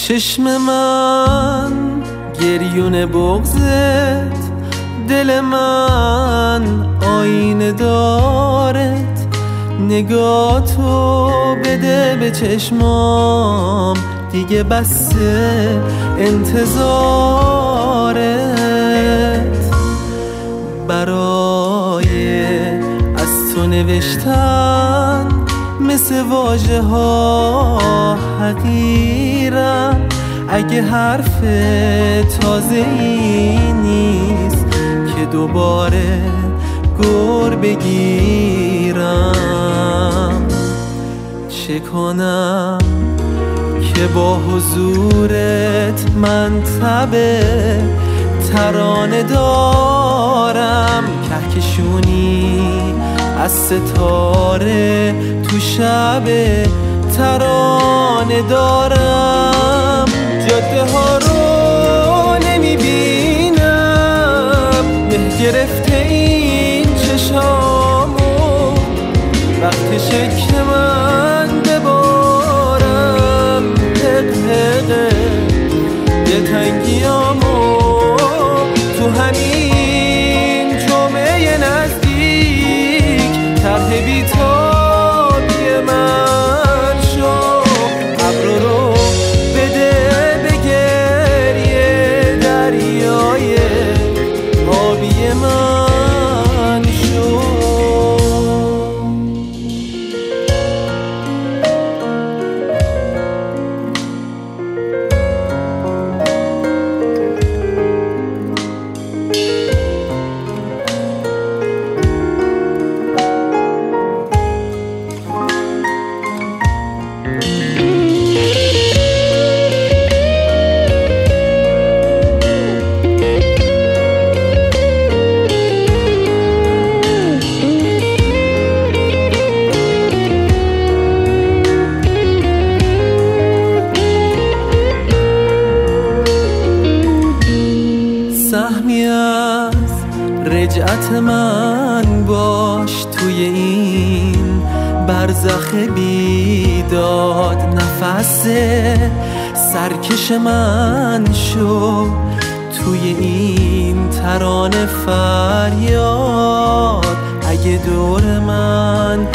چشم من گریون بغضت، دل من آینه دارت. نگاه تو بده به چشمام، دیگه بسه انتظارت. برای از تو نوشتن مثل واژه ها حقیرم. اگه حرف تازه ای نیست که دوباره گر بگیرم، چه کنم که با حضورت من تب ترانه دارم. کهکشونی از ستاره تو شب ترانه دارم. جاده ها رو نمیبینم، مه گرفته این چشامو. وقتشه که من ببارم دقدقه دلتنگیامو. تو همین جمعه نزدیک طرح بی‌تابی من شو. ابر رو بده به گریه دریای آبی من شو. سهمی از رجعت من باش توی این برزخ بیداد. نفس سرکش من شو توی این ترانه فریاد. اگه دور من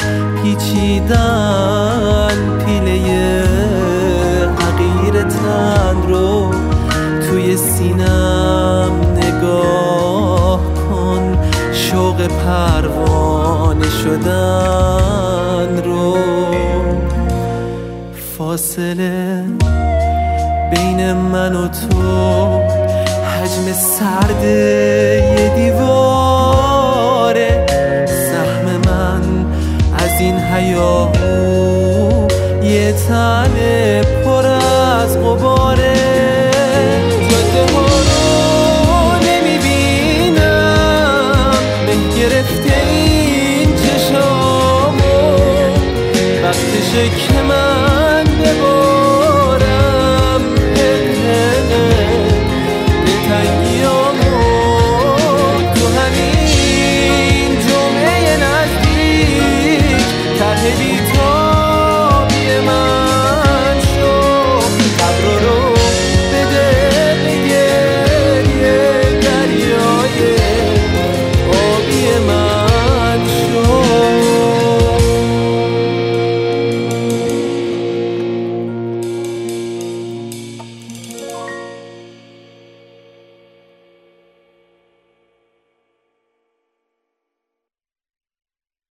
پیچیدن پیله حقیر تن رو توی سینم نگاه کن. شوق پروانه شدن رو، فاصله بین من و تو حجم سرد یه دیواره. سهم من از این هیاهو یه تن پر از غباره. جاده ها رو نمیبینم، مه گرفته این چشامو. وقتشه که من